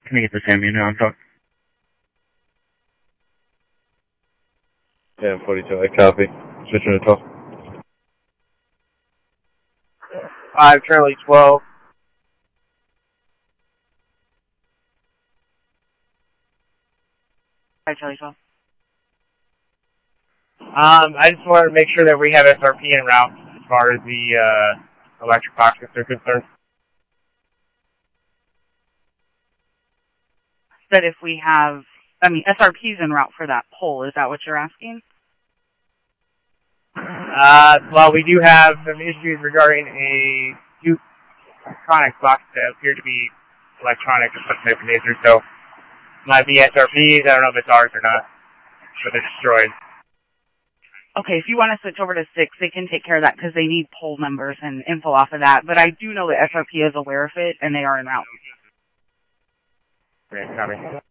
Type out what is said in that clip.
Can I get the Sammy now? I'm talking. Yeah, 42, I copy. Switching to 12. 5 Charlie 12. 5 Charlie 12. I just wanted to make sure that we have SRP en route as far as the electric boxes are concerned. That if we have, SRP's en route for that pole, is that what you're asking? Well, we do have some issues regarding a few electronic boxes that appear to be electronic of some type of nature, so might be SRPs, I don't know if it's ours or not, but they're destroyed. Okay, if you want to switch over to 6, they can take care of that because they need poll numbers and info off of that, but I do know that SRP is aware of it, and they are en route. Great, copy.